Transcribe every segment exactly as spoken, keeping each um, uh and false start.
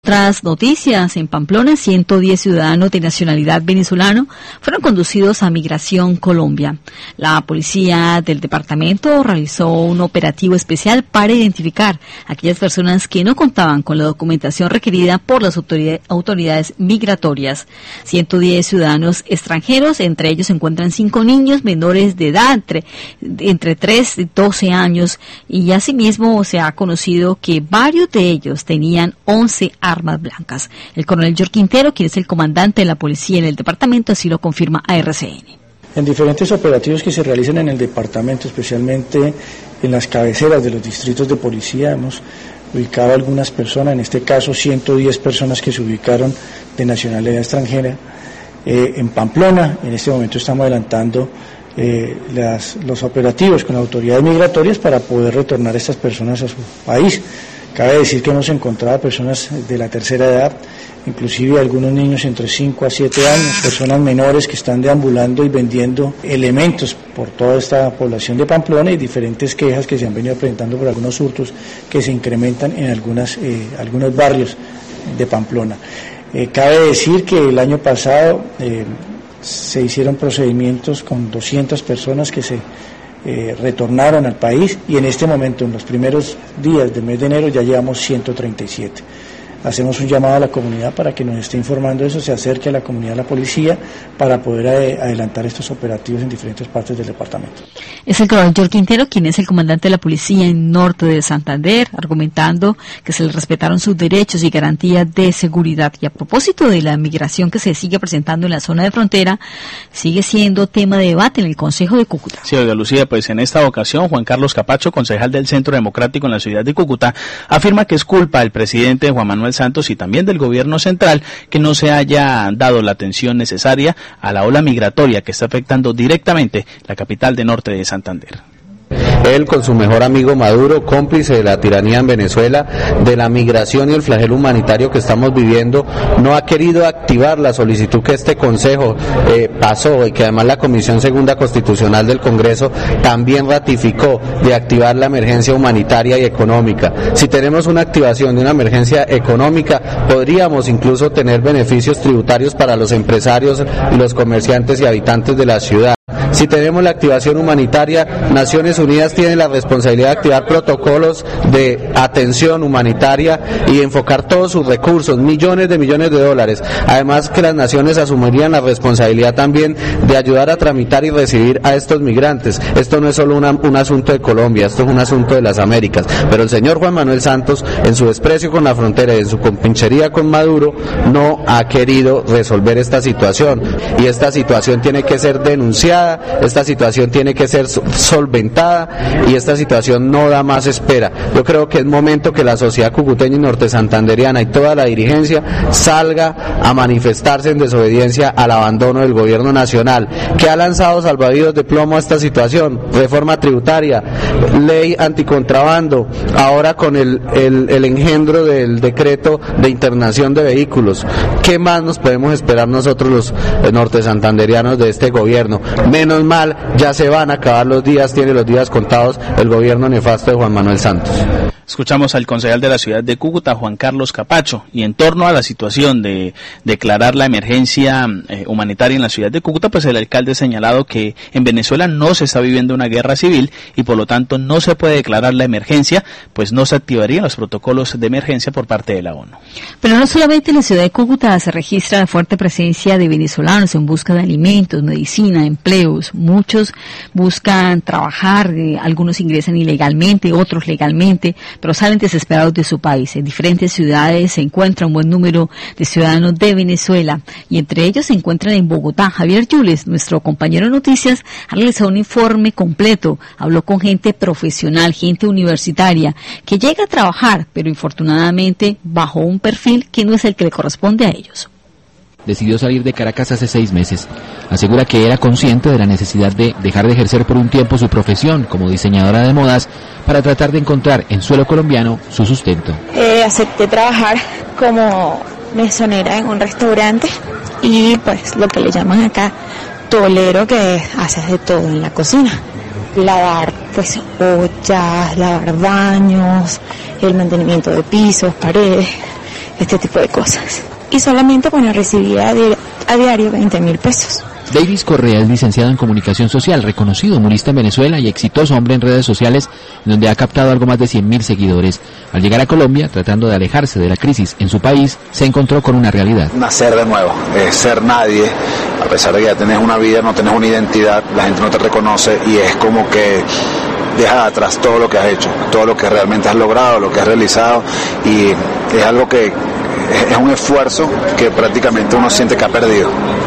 otras noticias, en Pamplona, ciento diez ciudadanos de nacionalidad venezolano fueron conducidos a Migración Colombia. La policía del departamento realizó un operativo especial para identificar a aquellas personas que no contaban con la documentación requerida por las autoridades migratorias. ciento diez ciudadanos extranjeros, entre ellos se encuentran cinco niños menores de edad, entre, entre tres y doce años, y asimismo se ha conocido que varios de ellos tenían once armas blancas. El coronel George Quintero, quien es el comandante de la policía en el departamento, así lo confirma a R C N. En diferentes operativos que se realizan en el departamento, especialmente en las cabeceras de los distritos de policía, hemos ubicado a algunas personas, en este caso ciento diez personas que se ubicaron de nacionalidad extranjera eh, en Pamplona. En este momento estamos adelantando eh, las, los operativos con autoridades migratorias para poder retornar a estas personas a su país. Cabe decir que hemos encontrado a personas de la tercera edad, inclusive algunos niños entre cinco a siete años, personas menores que están deambulando y vendiendo elementos por toda esta población de Pamplona, y diferentes quejas que se han venido presentando por algunos hurtos que se incrementan en algunas, eh, algunos barrios de Pamplona. Eh, cabe decir que el año pasado eh, se hicieron procedimientos con doscientas personas que se Eh, retornaron al país, y en este momento, en los primeros días del mes de enero, ya llevamos ciento treinta y siete. Hacemos un llamado a la comunidad para que nos esté informando de eso, se acerque a la comunidad, a la policía, para poder adelantar estos operativos en diferentes partes del departamento. Es el coronel George Quintero, quien es el comandante de la policía en Norte de Santander, argumentando que se le respetaron sus derechos y garantías de seguridad. Y a propósito de la migración que se sigue presentando en la zona de frontera, sigue siendo tema de debate en el Consejo de Cúcuta. Sí, oiga, Lucía, pues en esta ocasión Juan Carlos Capacho, concejal del Centro Democrático en la ciudad de Cúcuta, afirma que es culpa del presidente Juan Manuel Santos y también del gobierno central que no se haya dado la atención necesaria a la ola migratoria que está afectando directamente la capital de Norte de Santander. Él, con su mejor amigo Maduro, cómplice de la tiranía en Venezuela, de la migración y el flagelo humanitario que estamos viviendo, no ha querido activar la solicitud que este Consejo eh, pasó, y que además la Comisión Segunda Constitucional del Congreso también ratificó, de activar la emergencia humanitaria y económica. Si tenemos una activación de una emergencia económica, podríamos incluso tener beneficios tributarios para los empresarios, los comerciantes y habitantes de la ciudad. Si tenemos la activación humanitaria, Naciones Unidas tiene la responsabilidad de activar protocolos de atención humanitaria y enfocar todos sus recursos, millones de millones de dólares. Además, que las naciones asumirían la responsabilidad también de ayudar a tramitar y recibir a estos migrantes. Esto no es solo una, un asunto de Colombia, esto es un asunto de las Américas. Pero el señor Juan Manuel Santos, en su desprecio con la frontera y en su compinchería con Maduro, no ha querido resolver esta situación. Y esta situación tiene que ser denunciada, esta situación tiene que ser solventada, y esta situación no da más espera. Yo creo que es momento que la sociedad cucuteña y norte santanderiana y toda la dirigencia salga a manifestarse en desobediencia al abandono del gobierno nacional, que ha lanzado salvavidas de plomo a esta situación: reforma tributaria, ley anticontrabando, ahora con el, el, el engendro del decreto de internación de vehículos. ¿Qué más nos podemos esperar nosotros los eh, norte santanderianos de este gobierno? Menos mal, ya se van a acabar los días, tiene los días contados el gobierno nefasto de Juan Manuel Santos. Escuchamos al concejal de la ciudad de Cúcuta, Juan Carlos Capacho, y en torno a la situación de declarar la emergencia eh, humanitaria en la ciudad de Cúcuta, pues el alcalde ha señalado que en Venezuela no se está viviendo una guerra civil y por lo tanto no se puede declarar la emergencia, pues no se activarían los protocolos de emergencia por parte de la ONU. Pero no solamente en la ciudad de Cúcuta se registra la fuerte presencia de venezolanos en busca de alimentos, medicina, empleos. Muchos buscan trabajar, eh, algunos ingresan ilegalmente, otros legalmente, pero salen desesperados de su país. En diferentes ciudades se encuentra un buen número de ciudadanos de Venezuela, y entre ellos se encuentran en Bogotá. Javier Yules, nuestro compañero de noticias, ha realizado un informe completo, habló con gente profesional, gente universitaria, que llega a trabajar, pero infortunadamente bajo un perfil que no es el que le corresponde a ellos. Decidió salir de Caracas hace seis meses. Asegura que era consciente de la necesidad de dejar de ejercer por un tiempo su profesión como diseñadora de modas para tratar de encontrar en suelo colombiano su sustento. Eh, acepté trabajar como mesonera en un restaurante y pues lo que le llaman acá tolero, que haces de todo en la cocina. Lavar pues ollas, lavar baños, el mantenimiento de pisos, paredes. este tipo de cosas. Y solamente, bueno, recibía a, di- a diario veinte mil pesos. Davis Correa es licenciado en Comunicación Social, reconocido humorista en Venezuela y exitoso hombre en redes sociales, donde ha captado algo más de cien mil seguidores. Al llegar a Colombia, tratando de alejarse de la crisis en su país, se encontró con una realidad. Nacer de nuevo, es ser nadie, a pesar de que ya tenés una vida, no tenés una identidad, la gente no te reconoce y es como que dejas atrás todo lo que has hecho, todo lo que realmente has logrado, lo que has realizado, y es algo que es un esfuerzo que prácticamente uno siente que ha perdido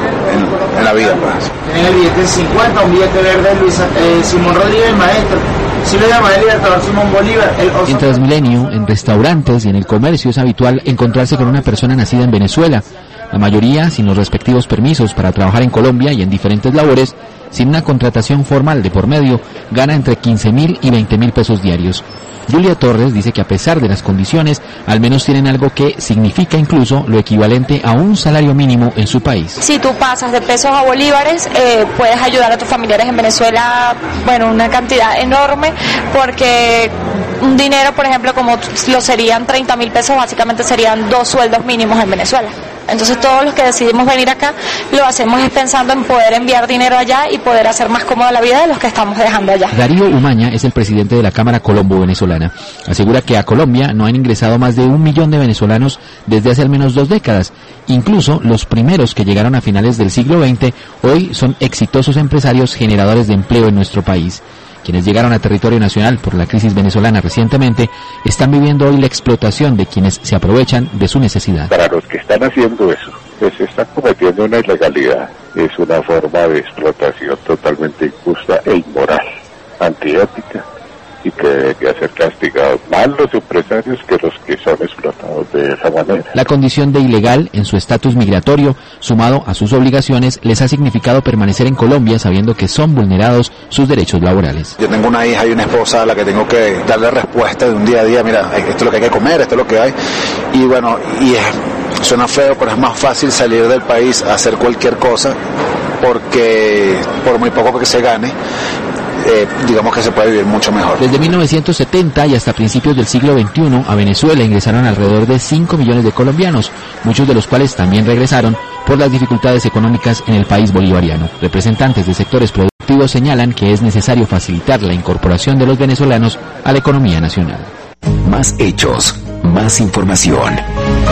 en, en la vida. Pues. Tienen el billete de cincuenta, un billete verde de Luis eh, Simón Rodríguez, maestro. Si lo llama el libertador Simón Bolívar. El oso... En Transmilenio, en restaurantes y en el comercio es habitual encontrarse con una persona nacida en Venezuela. La mayoría sin los respectivos permisos para trabajar en Colombia y en diferentes labores, sin una contratación formal de por medio, gana entre quince mil y veinte mil pesos diarios. Julia Torres dice que a pesar de las condiciones, al menos tienen algo que significa incluso lo equivalente a un salario mínimo en su país. Si tú pasas de pesos a bolívares, eh, puedes ayudar a tus familiares en Venezuela, bueno, una cantidad enorme, porque un dinero, por ejemplo, como lo serían treinta mil pesos, básicamente serían dos sueldos mínimos en Venezuela. Entonces todos los que decidimos venir acá lo hacemos es pensando en poder enviar dinero allá y poder hacer más cómoda la vida de los que estamos dejando allá. Darío Umaña es el presidente de la Cámara Colombo-Venezolana. Asegura que a Colombia no han ingresado más de un millón de venezolanos desde hace al menos dos décadas. Incluso los primeros que llegaron a finales del siglo veinte hoy son exitosos empresarios generadores de empleo en nuestro país. Quienes llegaron a territorio nacional por la crisis venezolana recientemente están viviendo hoy la explotación de quienes se aprovechan de su necesidad. Para los que están haciendo eso, pues están cometiendo una ilegalidad. Es una forma de explotación totalmente injusta e inmoral, antiética, y que debería ser castigado más los empresarios que los que son explotados de esa manera. La condición de ilegal en su estatus migratorio, sumado a sus obligaciones, les ha significado permanecer en Colombia sabiendo que son vulnerados sus derechos laborales. Yo tengo una hija y una esposa a la que tengo que darle respuesta de un día a día, mira, esto es lo que hay que comer, esto es lo que hay, y bueno, y es, suena feo, pero es más fácil salir del país a hacer cualquier cosa, porque por muy poco que se gane, Eh, digamos que se puede vivir mucho mejor. Desde mil novecientos setenta y hasta principios del siglo veintiuno, a Venezuela ingresaron alrededor de cinco millones de colombianos, muchos de los cuales también regresaron por las dificultades económicas en el país bolivariano. Representantes de sectores productivos señalan que es necesario facilitar la incorporación de los venezolanos a la economía nacional. Más hechos, más información.